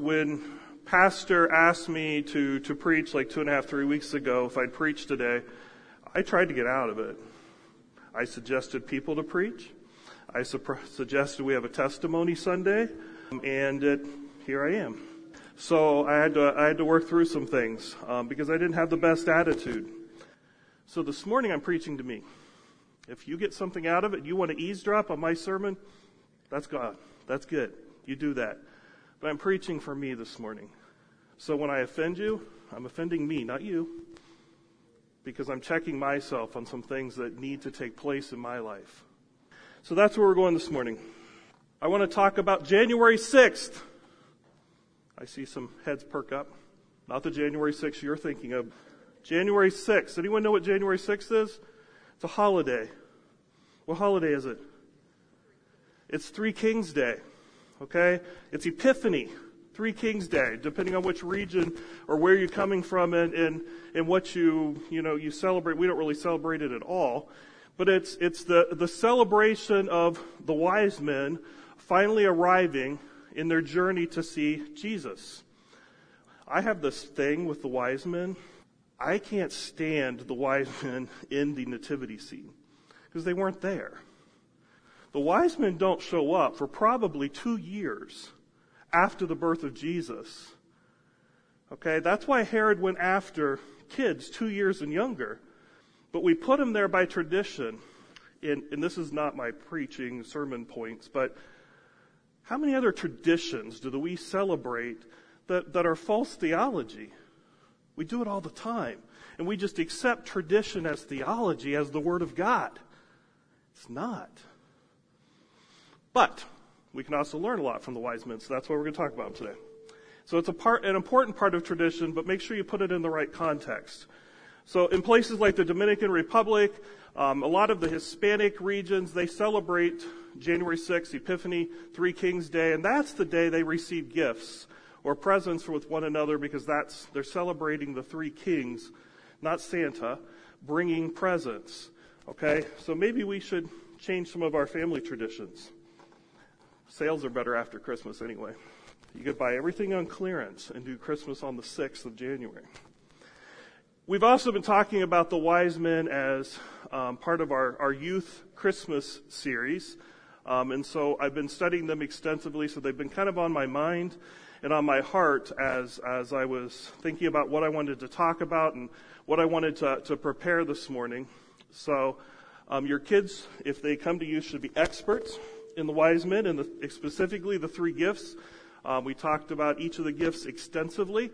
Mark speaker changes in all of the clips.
Speaker 1: when Pastor asked me to preach like 2.5, 3 weeks ago if I'd preach today, I tried to get out of it. I suggested people to preach. I suggested we have a testimony Sunday, and here I am. So I had to work through some things because I didn't have the best attitude. So this morning I'm preaching to me. If you get something out of it, you want to eavesdrop on my sermon, that's God. That's good. You do that. But I'm preaching for me this morning. So when I offend you, I'm offending me, not you, because I'm checking myself on some things that need to take place in my life. So that's where we're going this morning. I want to talk about January 6th. I see some heads perk up. Not the January 6th you're thinking of. January 6th. Anyone know what January 6th is? It's a holiday. What holiday is it? It's Three Kings Day. Okay? It's Epiphany. Three Kings Day, depending on which region or where you're coming from and what you celebrate. We don't really celebrate it at all. But it's the celebration of the wise men finally arriving in their journey to see Jesus. I have this thing with the wise men. I can't stand the wise men in the nativity scene because they weren't there. The wise men don't show up for probably 2 years after the birth of Jesus. Okay, that's why Herod went after kids 2 years and younger. But we put them there by tradition. And this is not my preaching sermon points, but how many other traditions do we celebrate that are false theology? We do it all the time. And we just accept tradition as theology, as the Word of God. It's not. But we can also learn a lot from the wise men, so that's what we're going to talk about today. So it's an important part of tradition, but make sure you put it in the right context. So in places like the Dominican Republic, a lot of the Hispanic regions, they celebrate January 6th, Epiphany, Three Kings Day, and that's the day they receive gifts or presents with one another because they're celebrating the three kings, not Santa, bringing presents. Okay, so maybe we should change some of our family traditions. Sales are better after Christmas anyway. You could buy everything on clearance and do Christmas on the 6th of January. We've also been talking about the wise men as part of our youth Christmas series. And so I've been studying them extensively, so they've been kind of on my mind and on my heart as I was thinking about what I wanted to talk about and what I wanted to prepare this morning. So your kids, if they come to you, should be experts in the wise men and specifically the three gifts. We talked about each of the gifts extensively.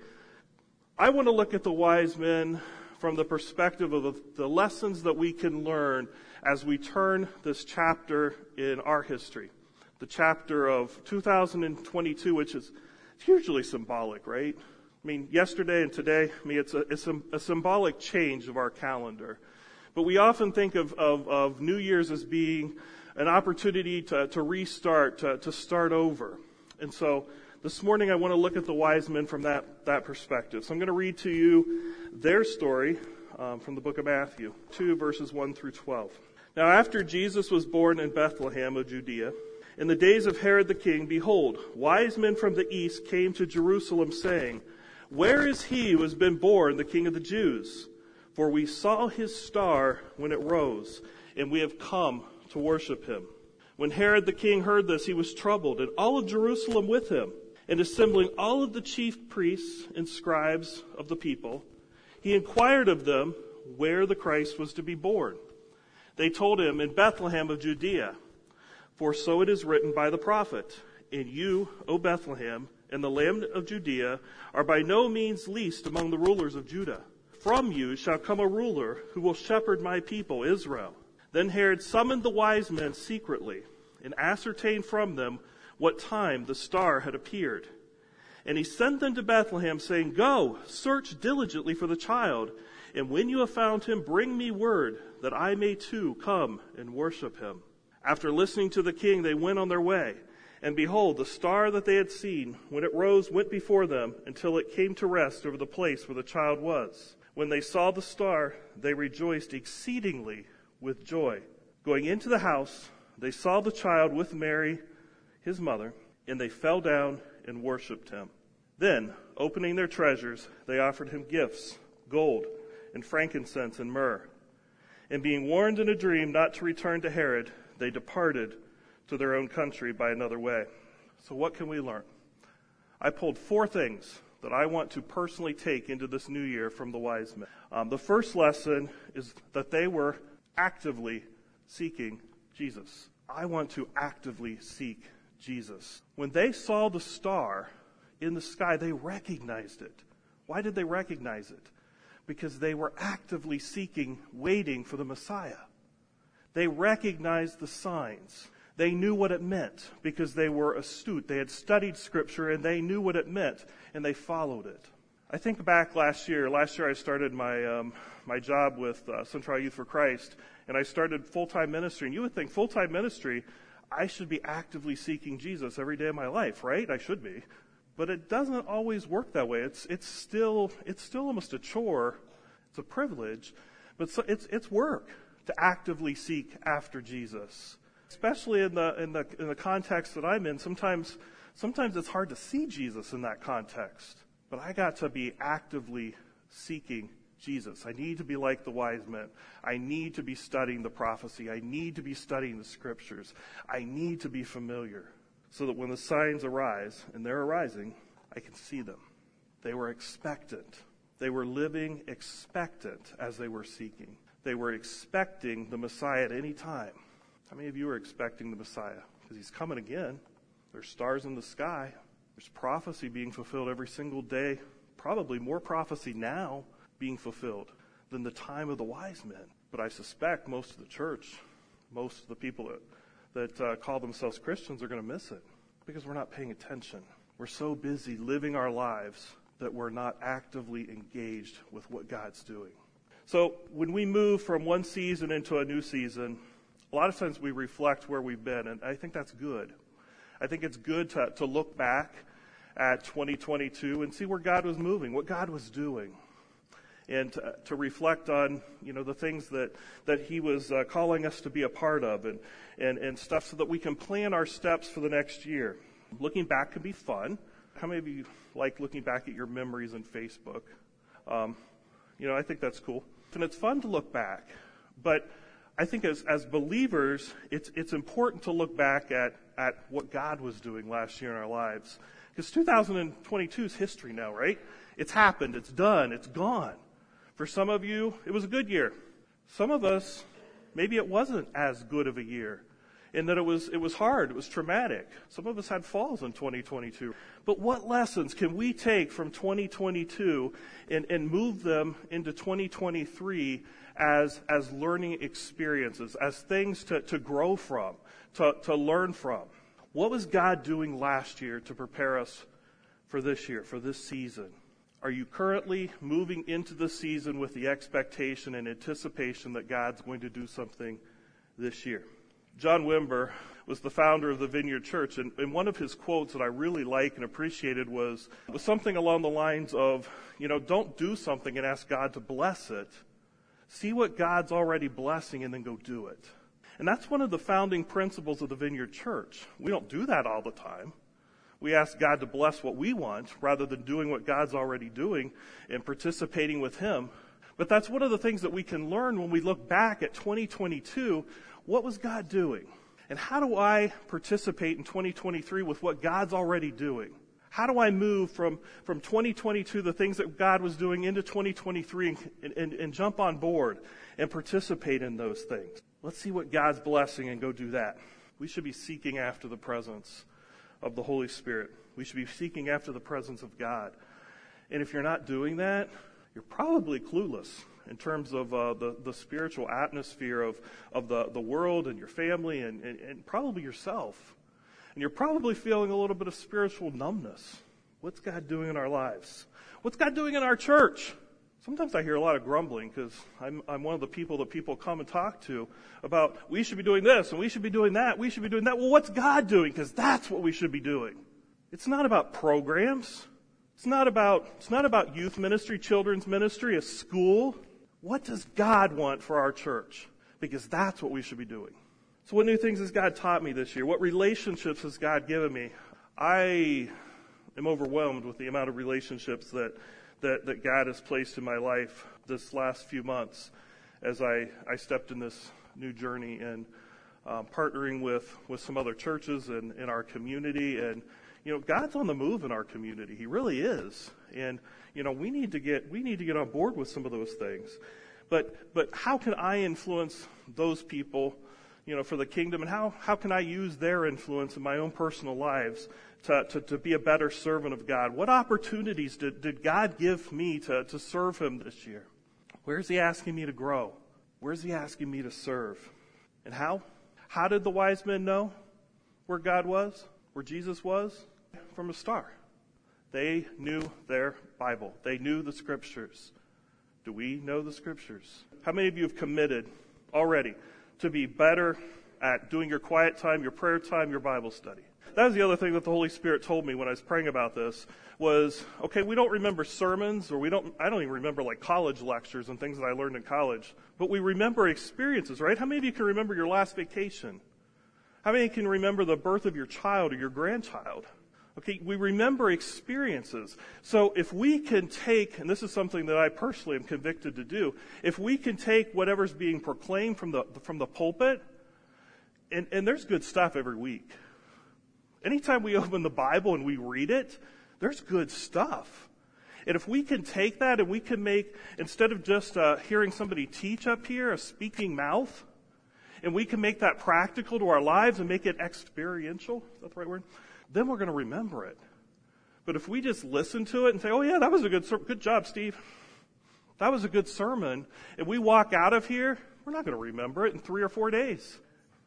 Speaker 1: I want to look at the wise men from the perspective of the lessons that we can learn as we turn this chapter in our history. The chapter of 2022, which is hugely symbolic, right? I mean, yesterday and today, it's a symbolic change of our calendar. But we often think of New Year's as being an opportunity to restart, to start over. And so this morning I want to look at the wise men from that perspective. So I'm going to read to you their story from the book of Matthew, 2 verses 1 through 12. Now after Jesus was born in Bethlehem of Judea, in the days of Herod the king, behold, wise men from the east came to Jerusalem, saying, Where is he who has been born the King of the Jews? For we saw his star when it rose, and we have come to worship him. When Herod the king heard this, he was troubled, and all of Jerusalem with him. And assembling all of the chief priests and scribes of the people, he inquired of them where the Christ was to be born. They told him, In Bethlehem of Judea, for so it is written by the prophet, And you, O Bethlehem, in the land of Judea, are by no means least among the rulers of Judah. From you shall come a ruler who will shepherd my people, Israel. Then Herod summoned the wise men secretly and ascertained from them what time the star had appeared. And he sent them to Bethlehem, saying, Go, search diligently for the child, and when you have found him, bring me word, that I may too come and worship him. After listening to the king, they went on their way. And behold, the star that they had seen, when it rose, went before them until it came to rest over the place where the child was. When they saw the star, they rejoiced exceedingly with joy. Going into the house, they saw the child with Mary, his mother, and they fell down and worshipped him. Then, opening their treasures, they offered him gifts, gold and frankincense and myrrh. And being warned in a dream not to return to Herod, they departed to their own country by another way. So what can we learn? I pulled 4 things that I want to personally take into this new year from the wise men. The first lesson is that they were actively seeking Jesus. I want to actively seek Jesus. When they saw the star in the sky, they recognized it. Why did they recognize it? Because they were actively seeking, waiting for the Messiah. They recognized the signs. They knew what it meant because they were astute. They had studied Scripture and they knew what it meant, and they followed it. I think back last year. Last year I started my job with Central Youth for Christ, and I started full-time ministry. And you would think full-time ministry, I should be actively seeking Jesus every day of my life, right? I should be. But it doesn't always work that way. It's still almost a chore. It's a privilege, but it's work to actively seek after Jesus. Especially in the context that I'm in, sometimes it's hard to see Jesus in that context. But I got to be actively seeking Jesus. I need to be like the wise men. I need to be studying the prophecy. I need to be studying the Scriptures. I need to be familiar, so that when the signs arise, and they're arising, I can see them. They were expectant. They were living expectant as they were seeking. They were expecting the Messiah at any time. How many of you are expecting the Messiah? Because he's coming again. There's stars in the sky. There's prophecy being fulfilled every single day. Probably more prophecy now being fulfilled than the time of the wise men. But I suspect most of the church, most of the people that call themselves Christians are going to miss it because we're not paying attention. We're so busy living our lives that we're not actively engaged with what God's doing. So when we move from one season into a new season, a lot of times we reflect where we've been, and I think that's good. I think it's good to look back at 2022 and see where God was moving, what God was doing, and to reflect on, the things that he was calling us to be a part of and stuff so that we can plan our steps for the next year. Looking back can be fun. How many of you like looking back at your memories on Facebook? I think that's cool. And it's fun to look back. But I think as believers, it's important to look back at what God was doing last year in our lives. Because 2022 is history now, right? It's happened. It's done. It's gone. For some of you, it was a good year. Some of us, maybe it wasn't as good of a year. In that it was hard, it was traumatic. Some of us had falls in 2022. But what lessons can we take from 2022 and move them into 2023 as learning experiences, as things to grow from, to learn from? What was God doing last year to prepare us for this year, for this season? Are you currently moving into the season with the expectation and anticipation that God's going to do something this year? John Wimber was the founder of the Vineyard Church, and one of his quotes that I really like and appreciated was something along the lines of, don't do something and ask God to bless it. See what God's already blessing and then go do it. And that's one of the founding principles of the Vineyard Church. We don't do that all the time. We ask God to bless what we want rather than doing what God's already doing and participating with Him. But that's one of the things that we can learn when we look back at 2022. What was God doing? And how do I participate in 2023 with what God's already doing? How do I move from 2022, the things that God was doing, into 2023 and jump on board and participate in those things? Let's see what God's blessing and go do that. We should be seeking after the presence of the Holy Spirit. We should be seeking after the presence of God. And if you're not doing that, you're probably clueless in terms of the spiritual atmosphere of the world and your family and probably yourself. And you're probably feeling a little bit of spiritual numbness. What's God doing in our lives? What's God doing in our church? Sometimes I hear a lot of grumbling because I'm one of the people that people come and talk to about, we should be doing this and we should be doing that, we should be doing that. Well, what's God doing? Because that's what we should be doing. It's not about programs. It's not about youth ministry, children's ministry, a school. What does God want for our church? Because that's what we should be doing. So what new things has God taught me this year? What relationships has God given me? I am overwhelmed with the amount of relationships that God has placed in my life this last few months as I stepped in this new journey and partnering with some other churches in our community. And, God's on the move in our community. He really is. And, we need to get on board with some of those things. But how can I influence those people, for the kingdom? And how can I use their influence in my own personal lives to be a better servant of God? What opportunities did God give me to serve Him this year? Where's He asking me to grow? Where's He asking me to serve? And how? How did the wise men know where God was, where Jesus was? From a star. They knew their Bible. They knew the Scriptures. Do we know the Scriptures? How many of you have committed already to be better at doing your quiet time, your prayer time, your Bible study? That was the other thing that the Holy Spirit told me when I was praying about this was, okay, we don't remember sermons, or I don't even remember like college lectures and things that I learned in college, but we remember experiences, right? How many of you can remember your last vacation? How many can remember the birth of your child or your grandchild? Okay, we remember experiences. So if we can take, and this is something that I personally am convicted to do, if we can take whatever's being proclaimed from the pulpit, and there's good stuff every week. Anytime we open the Bible and we read it, there's good stuff. And if we can take that and we can make, instead of just hearing somebody teach up here, a speaking mouth, and we can make that practical to our lives and make it experiential, is that the right word? Then we're going to remember it. But if we just listen to it and say, oh yeah, that was a good job, Steve. That was a good sermon, and we walk out of here, we're not going to remember it in 3 or 4 days.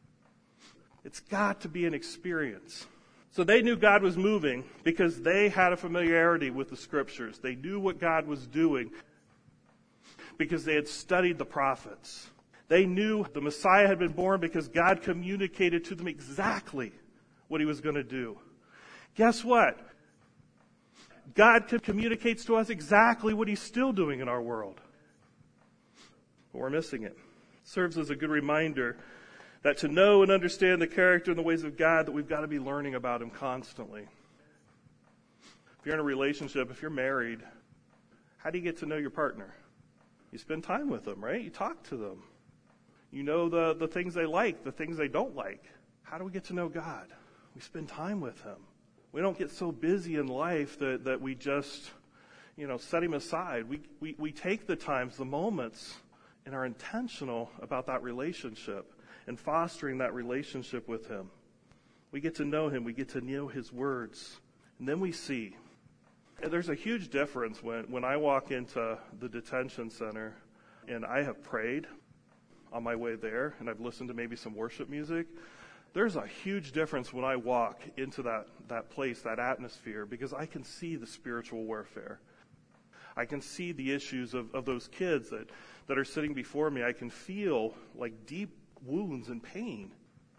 Speaker 1: It's got to be an experience. So they knew God was moving because they had a familiarity with the Scriptures. They knew what God was doing because they had studied the prophets. They knew the Messiah had been born because God communicated to them exactly what He was going to do. Guess what? God communicates to us exactly what He's still doing in our world. But we're missing it. It serves as a good reminder that to know and understand the character and the ways of God, that we've got to be learning about Him constantly. If you're in a relationship, if you're married, how do you get to know your partner? You spend time with them, right? You talk to them. You know the things they like, the things they don't like. How do we get to know God? We spend time with Him. We don't get so busy in life that we just, set Him aside. We take the times, the moments, and are intentional about that relationship and fostering that relationship with Him. We get to know Him. We get to know His words. And then we see. And there's a huge difference when I walk into the detention center and I have prayed on my way there and I've listened to maybe some worship music. There's a huge difference when I walk into that place, that atmosphere, because I can see the spiritual warfare. I can see the issues of those kids that are sitting before me. I can feel like deep wounds and pain,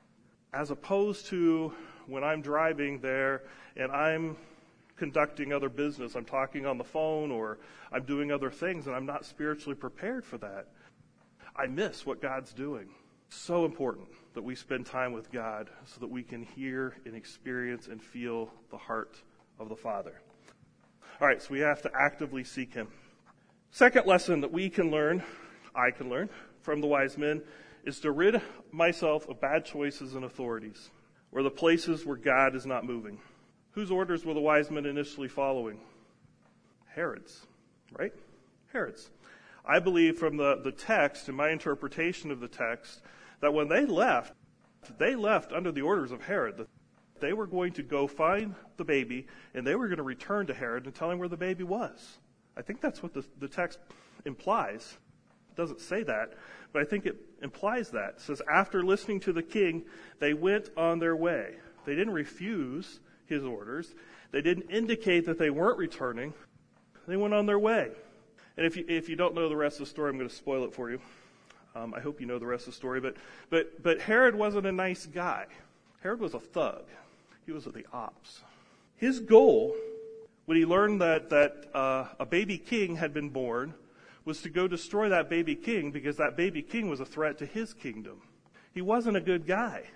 Speaker 1: as opposed to when I'm driving there and I'm conducting other business. I'm talking on the phone or I'm doing other things and I'm not spiritually prepared for that. I miss what God's doing. So important that we spend time with God so that we can hear and experience and feel the heart of the Father. All right, so we have to actively seek Him. Second lesson that I can learn from the wise men is to rid myself of bad choices and authorities, or the places where God is not moving. Whose orders were the wise men initially following? Herod's, right? Herod's. I believe from the text, and my interpretation of the text, that when they left under the orders of Herod. They were going to go find the baby, and they were going to return to Herod and tell him where the baby was. I think that's what the text implies. It doesn't say that, but I think it implies that. It says, after listening to the king, they went on their way. They didn't refuse his orders. They didn't indicate that they weren't returning. They went on their way. And if you don't know the rest of the story, I'm going to spoil it for you. I hope you know the rest of the story. But Herod wasn't a nice guy. Herod was a thug. He was at the ops. His goal, when he learned that a baby king had been born, was to go destroy that baby king because that baby king was a threat to his kingdom. He wasn't a good guy.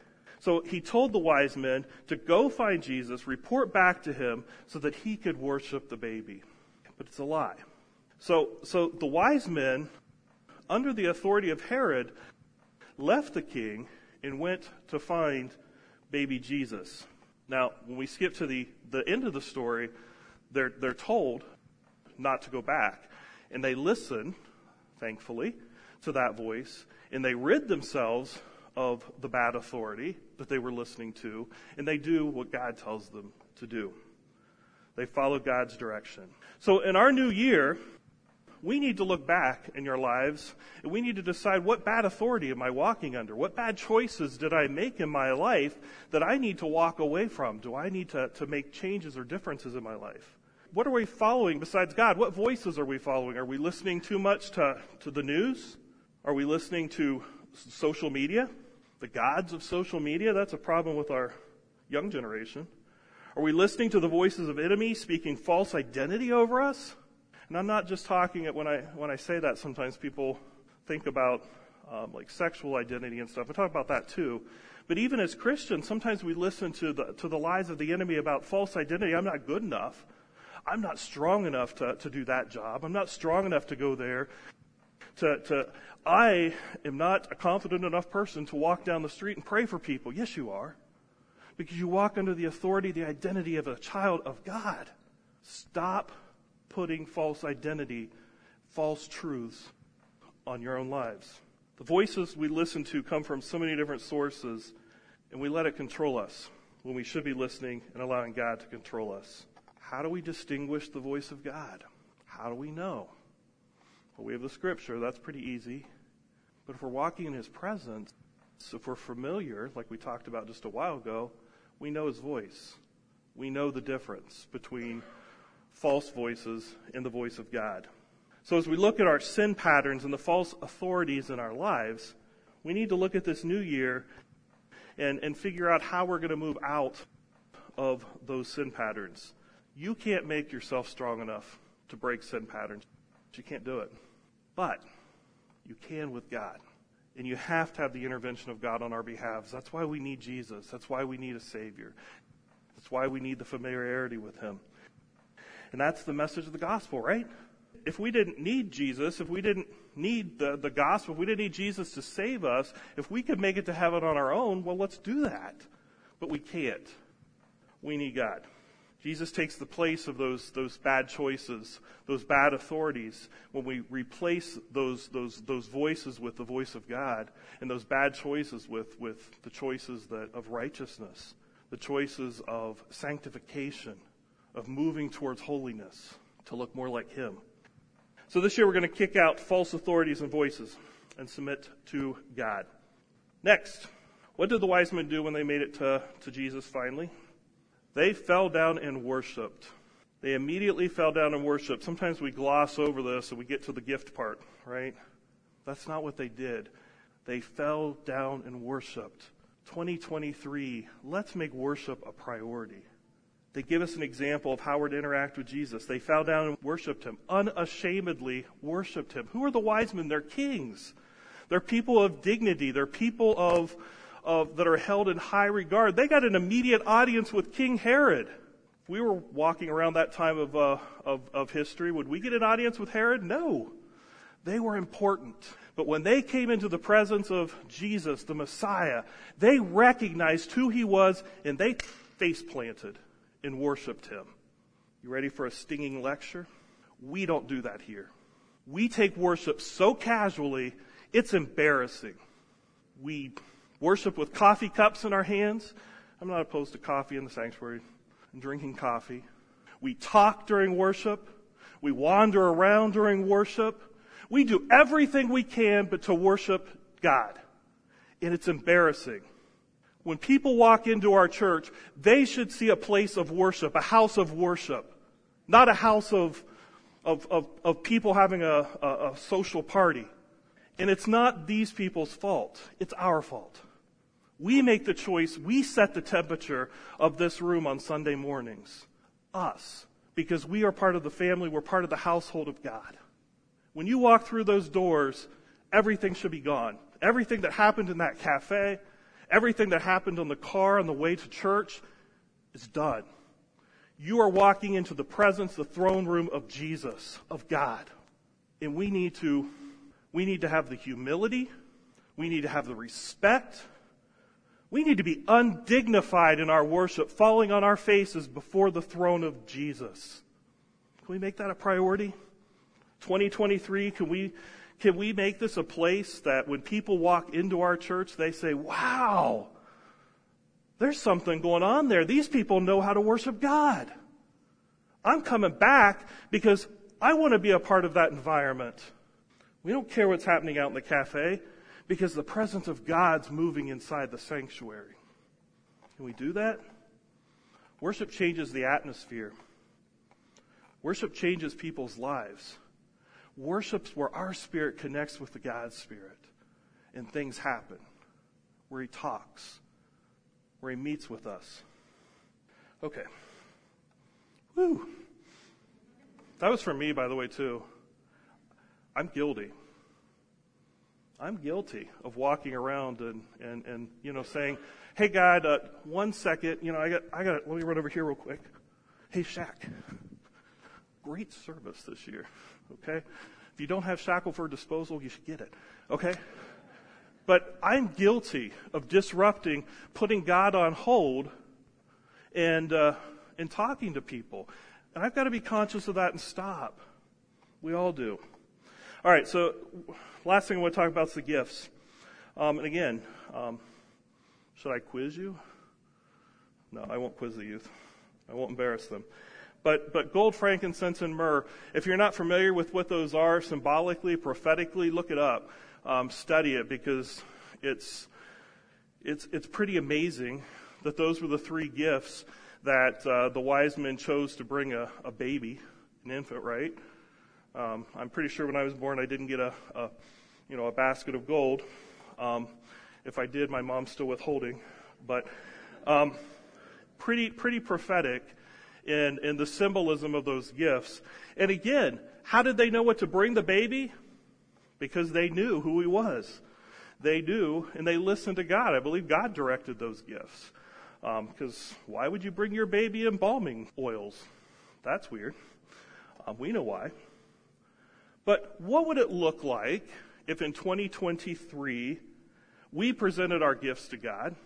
Speaker 1: So he told the wise men to go find Jesus, report back to him so that he could worship the baby. But it's a lie. So the wise men, under the authority of Herod, left the king and went to find baby Jesus. Now, when we skip to the end of the story, they're told not to go back. And they listen, thankfully, to that voice, and they rid themselves of the bad authority that they were listening to, and they do what God tells them to do. They follow God's direction. So in our new year, we need to look back in your lives, and we need to decide, what bad authority am I walking under? What bad choices did I make in my life that I need to walk away from? Do I need to make changes or differences in my life? What are we following besides God? What voices are we following? Are we listening too much to the news? Are we listening to social media? The gods of social media? That's a problem with our young generation. Are we listening to the voices of enemies speaking false identity over us? And I'm not just talking when I say that, sometimes people think about like sexual identity and stuff. I talk about that too. But even as Christians, sometimes we listen to the lies of the enemy about false identity. I'm not good enough. I'm not strong enough to do that job. I'm not strong enough to go there. I am not a confident enough person to walk down the street and pray for people. Yes, you are. Because you walk under the authority, the identity of a child of God. Stop putting false identity, false truths on your own lives. The voices we listen to come from so many different sources, and we let it control us when we should be listening and allowing God to control us. How do we distinguish the voice of God? How do we know? Well, we have the scripture. That's pretty easy. But if we're walking in his presence, if we're familiar, like we talked about just a while ago, we know his voice. We know the difference between false voices and the voice of God. So as we look at our sin patterns and the false authorities in our lives, we need to look at this new year and figure out how we're going to move out of those sin patterns. You can't make yourself strong enough to break sin patterns. You can't do it. But you can with God. And you have to have the intervention of God on our behalf. That's why we need Jesus. That's why we need a Savior. That's why we need the familiarity with him. And that's the message of the gospel, right? If we didn't need Jesus, if we didn't need the gospel, if we didn't need Jesus to save us, if we could make it to heaven on our own, well, let's do that. But we can't. We need God. Jesus takes the place of those bad choices, those bad authorities, when we replace those voices with the voice of God, and those bad choices with the choices of righteousness, the choices of sanctification, of moving towards holiness, to look more like him. So this year we're going to kick out false authorities and voices and submit to God. Next, what did the wise men do when they made it to Jesus finally? They fell down and worshiped. They immediately fell down and worshiped. Sometimes we gloss over this and we get to the gift part, right? That's not what they did. They fell down and worshiped. 2023, let's make worship a priority. They give us an example of how we're to interact with Jesus. They fell down and worshiped him, unashamedly worshiped him. Who are the wise men? They're kings. They're people of dignity. They're people of that are held in high regard. They got an immediate audience with King Herod. If we were walking around that time of history, would we get an audience with Herod? No. They were important. But when they came into the presence of Jesus, the Messiah, they recognized who he was, and they face planted and worshiped him. You ready for a stinging lecture? We don't do that here. We take worship so casually, it's embarrassing. We worship with coffee cups in our hands. I'm not opposed to coffee in the sanctuary and drinking coffee. We talk during worship. We wander around during worship. We do everything we can but to worship God. And it's embarrassing. When people walk into our church, they should see a place of worship, a house of worship, not a house of people having a social party. And it's not these people's fault. It's our fault. We make the choice. We set the temperature of this room on Sunday mornings. Us. Because we are part of the family. We're part of the household of God. When you walk through those doors, everything should be gone. Everything that happened in that cafe, Everything that happened on the car on the way to church is done. You are walking into the presence, the throne room of Jesus, of God. And we need to have the humility. We need to have the respect. We need to be undignified in our worship, falling on our faces before the throne of Jesus. Can we make that a priority? 2023, can we make this a place that when people walk into our church, they say, wow, there's something going on there. These people know how to worship God. I'm coming back because I want to be a part of that environment. We don't care what's happening out in the cafe because the presence of God's moving inside the sanctuary. Can we do that? Worship changes the atmosphere. Worship changes people's lives. Worship's where our spirit connects with the God's spirit and things happen, where he talks, where he meets with us. Okay. Woo. That was for me, by the way, too. I'm guilty. I'm guilty of walking around and saying, hey, God, 1 second, let me run over here real quick. Hey, Shaq, great service this year, okay? If you don't have Shackleford disposal, you should get it, okay? But I'm guilty of disrupting, putting God on hold, and talking to people. And I've got to be conscious of that and stop. We all do. All right, so last thing I want to talk about is the gifts. And again, should I quiz you? No, I won't quiz the youth. I won't embarrass them. But gold, frankincense, and myrrh, if you're not familiar with what those are symbolically, prophetically, look it up. Study it, because it's pretty amazing that those were the three gifts that the wise men chose to bring a baby, an infant, right? I'm pretty sure when I was born I didn't get a basket of gold. If I did, my mom's still withholding. But pretty prophetic in the symbolism of those gifts. And again, how did they know what to bring the baby? Because they knew who he was. They knew, and they listened to God. I believe God directed those gifts. Because why would you bring your baby embalming oils? That's weird. We know why. But what would it look like if in 2023 we presented our gifts to God?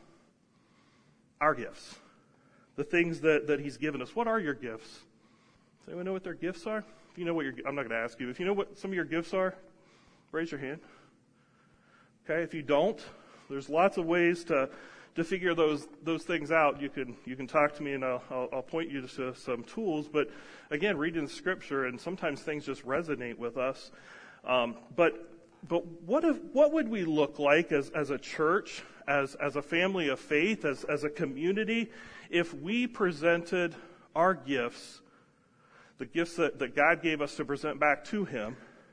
Speaker 1: Our gifts. The things that he's given us. What are your gifts? Does anyone know what their gifts are? If you know what I'm not going to ask you. If you know what some of your gifts are, raise your hand. Okay, if you don't, there's lots of ways to figure those things out. You can talk to me and I'll point you to some tools. But again, reading the scripture, and sometimes things just resonate with us. But what would we look like as a church, as a family of faith, as a community, if we presented our gifts, the gifts that God gave us to present back to him,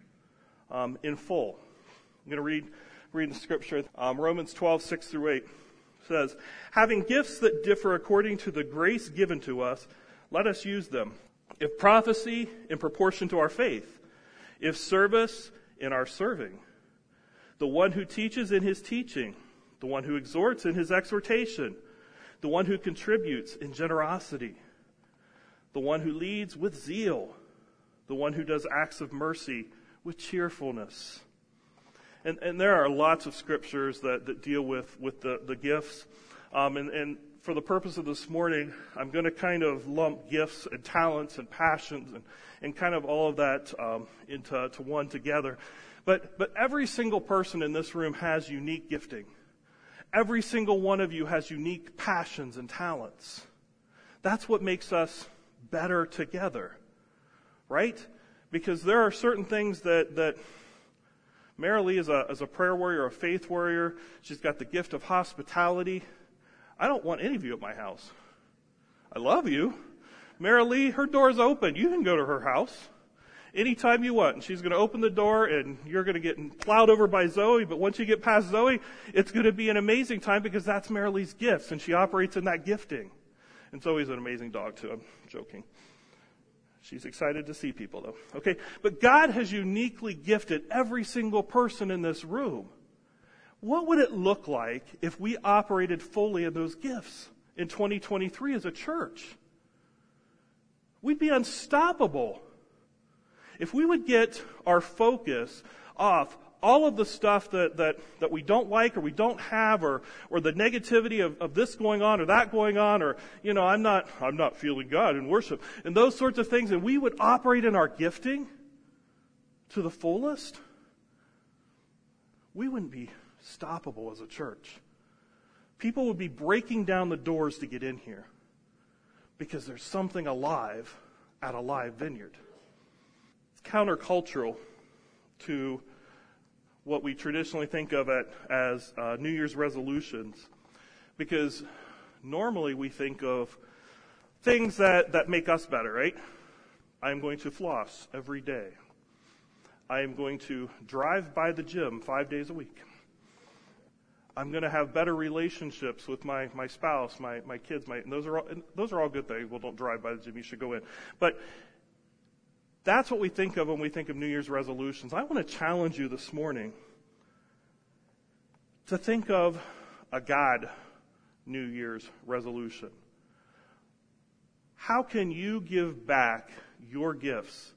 Speaker 1: in full? I'm going to read the scripture. Romans 12:6-8 says, having gifts that differ according to the grace given to us, let us use them. If prophecy, in proportion to our faith. If service, in our serving. The one who teaches, in his teaching. The one who exhorts, in his exhortation. The one who contributes, in generosity. The one who leads, with zeal. The one who does acts of mercy, with cheerfulness. And there are lots of scriptures that deal with the gifts. And for the purpose of this morning, I'm going to kind of lump gifts and talents and passions and kind of all of that into one together. But every single person in this room has unique gifting. Every single one of you has unique passions and talents. That's what makes us better together, right? Because there are certain things that Marilee is a prayer warrior, a faith warrior. She's got the gift of hospitality. I don't want any of you at my house. I love you. Marilee, her door's open. You can go to her house anytime you want. And she's going to open the door and you're going to get plowed over by Zoe. But once you get past Zoe, it's going to be an amazing time because that's Marilee's gifts and she operates in that gifting. And Zoe's an amazing dog too. I'm joking. She's excited to see people though. Okay. But God has uniquely gifted every single person in this room. What would it look like if we operated fully in those gifts in 2023 as a church? We'd be unstoppable. If we would get our focus off all of the stuff that we don't like or we don't have or the negativity of this going on or that going on or, I'm not feeling God in worship and those sorts of things, and we would operate in our gifting to the fullest, we wouldn't be stoppable as a church. People would be breaking down the doors to get in here because there's something alive at a live vineyard. It's countercultural to what we traditionally think of as New Year's resolutions, because normally we think of things that make us better, right? I'm going to floss every day. I am going to drive by the gym 5 days a week. I'm going to have better relationships with my spouse, my kids, and those are all good things. Well, don't drive by the gym, you should go in. But that's what we think of when we think of New Year's resolutions. I want to challenge you this morning to think of a God New Year's resolution. How can you give back your gifts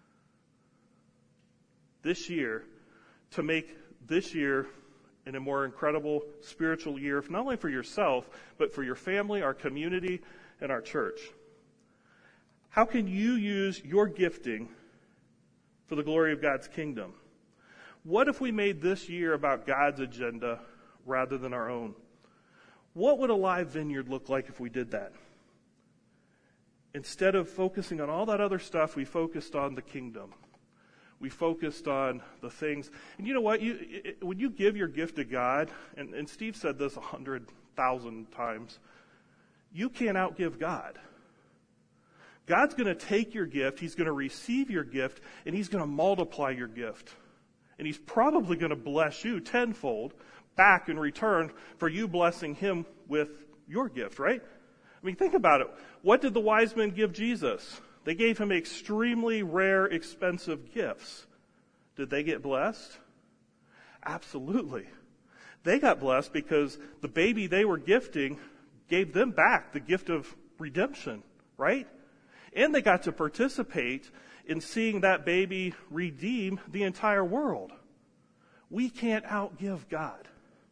Speaker 1: this year to make this year in a more incredible spiritual year, not only for yourself, but for your family, our community, and our church? How can you use your gifting for the glory of God's kingdom? What if we made this year about God's agenda rather than our own? What would a live vineyard look like if we did that? Instead of focusing on all that other stuff, we focused on the kingdom. We focused on the things. And you know what? When you give your gift to God, and Steve said this 100,000 times, you can't outgive God. God's going to take your gift, He's going to receive your gift, and He's going to multiply your gift. And He's probably going to bless you tenfold back in return for you blessing Him with your gift, right? I mean, think about it. What did the wise men give Jesus? They gave Him extremely rare, expensive gifts. Did they get blessed? Absolutely. They got blessed because the baby they were gifting gave them back the gift of redemption, right? And they got to participate in seeing that baby redeem the entire world. We can't outgive God.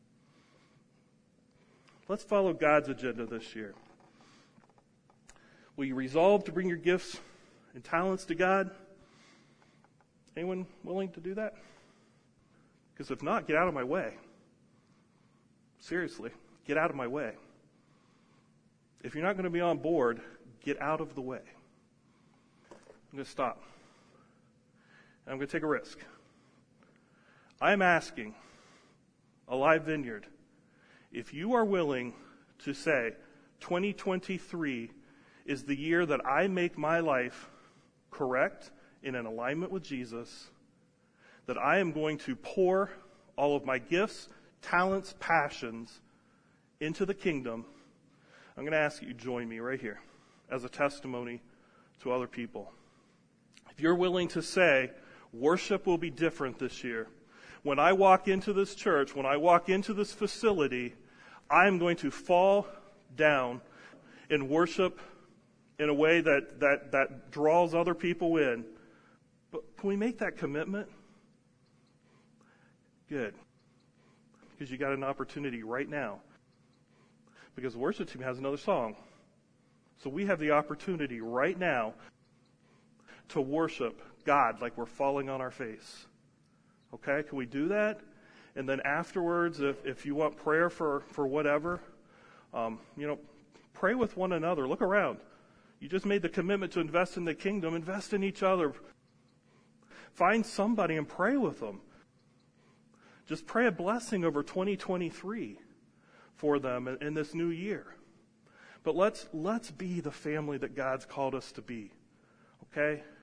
Speaker 1: Let's follow God's agenda this year. Will you resolve to bring your gifts and talents to God? Anyone willing to do that? Because if not, get out of my way. Seriously, get out of my way. If you're not going to be on board, get out of the way. I'm going to stop. And I'm going to take a risk. I'm asking a live vineyard, if you are willing to say 2023 is the year that I make my life correct and in alignment with Jesus, that I am going to pour all of my gifts, talents, passions into the kingdom, I'm going to ask you to join me right here as a testimony to other people. If you're willing to say, worship will be different this year. When I walk into this church, when I walk into this facility, I'm going to fall down and worship in a way that draws other people in. But can we make that commitment? Good. Because you got an opportunity right now. Because the worship team has another song. So we have the opportunity right now to worship God like we're falling on our face. Okay, can we do that? And then afterwards, if you want prayer for whatever, pray with one another. Look around. You just made the commitment to invest in the kingdom. Invest in each other. Find somebody and pray with them. Just pray a blessing over 2023 for them in this new year. But let's be the family that God's called us to be. Okay?